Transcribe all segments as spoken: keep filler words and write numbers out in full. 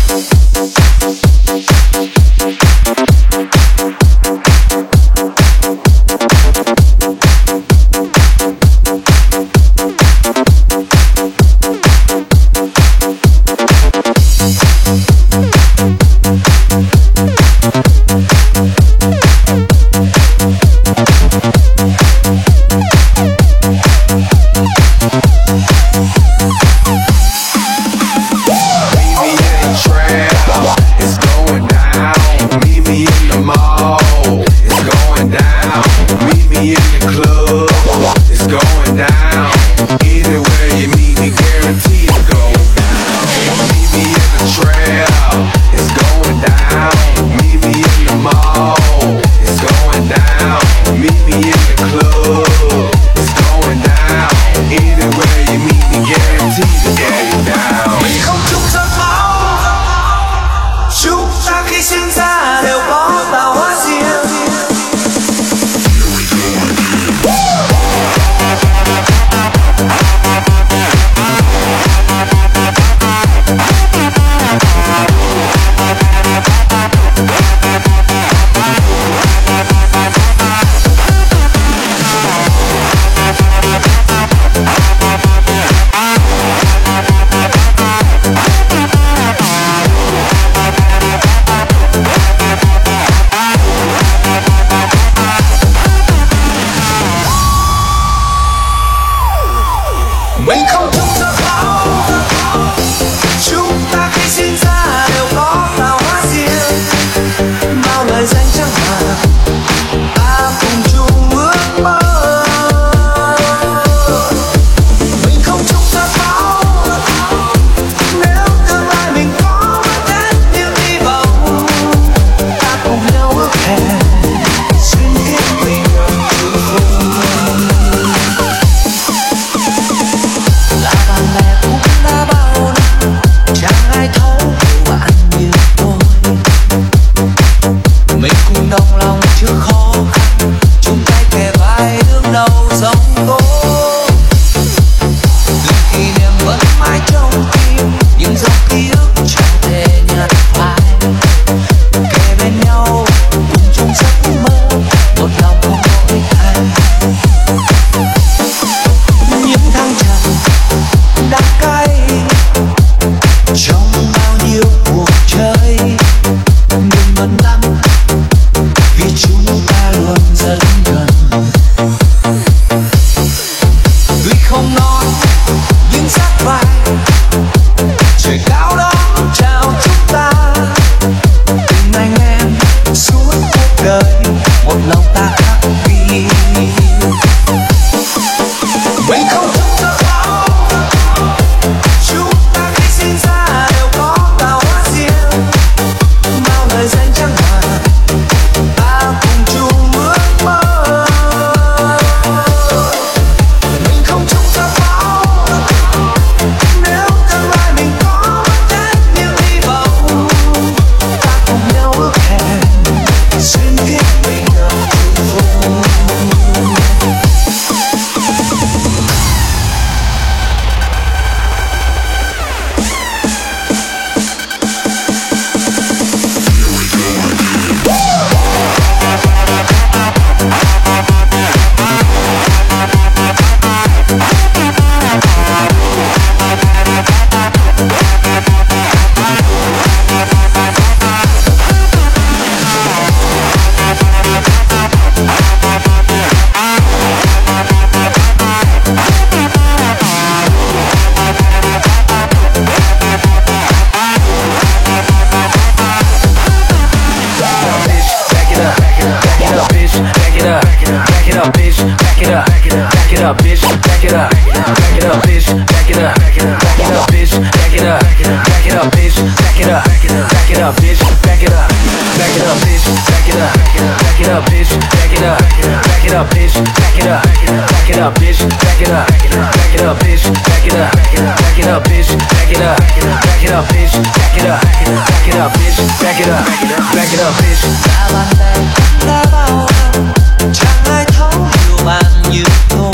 up, bitch, back it up, back it up, bitch, back it up, back it up, bitch, back it up, back it up, bitch, back it up, back it up, bitch, back it up, back it up, bitch, back it up, back it up, bitch, back it up, back it up, bitch, back it up, back it up, bitch, back it up, back it up, bitch, back it up, back it up, bitch, back it up, back it up, bitch, back it up, back it up, bitch, back it up, back it up, bitch. Ta bàn tay ta bao năm, chẳng ai thấu hiểu bạn như tôi.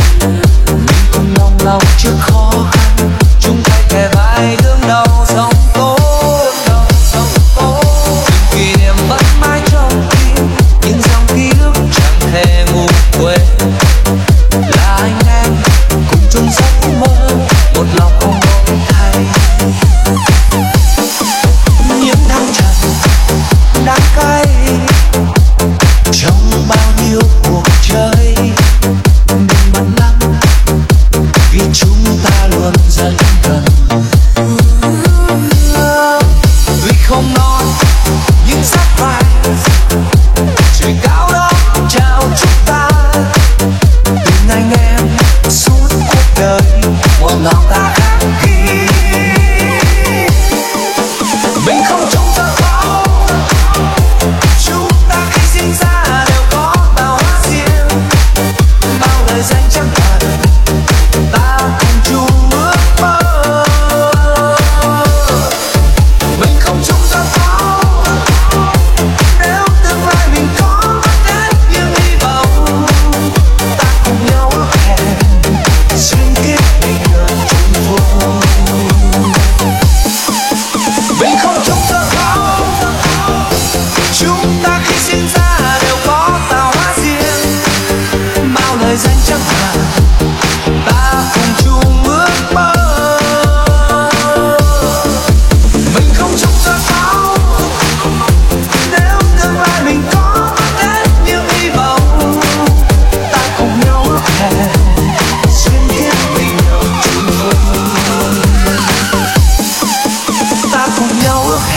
Mình cùng đồng lòng trước khó khăn, chung tay kề vai đương đầu sống.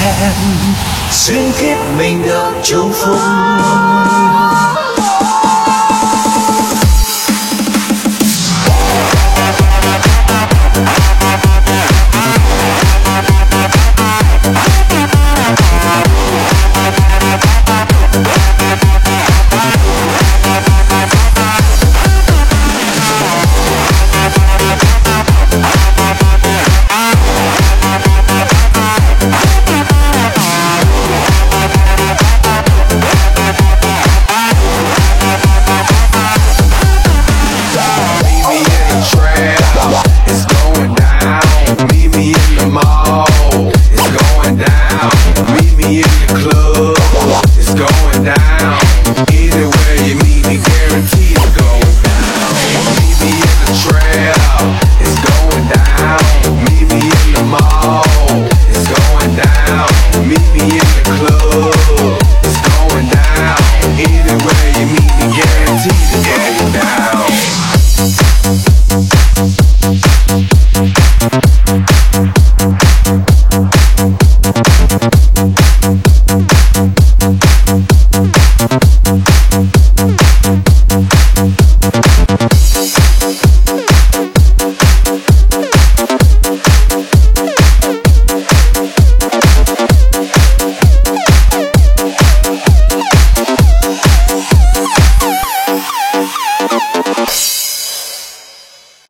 em duyên kiếp mình được chung phúc. Meet me in the club.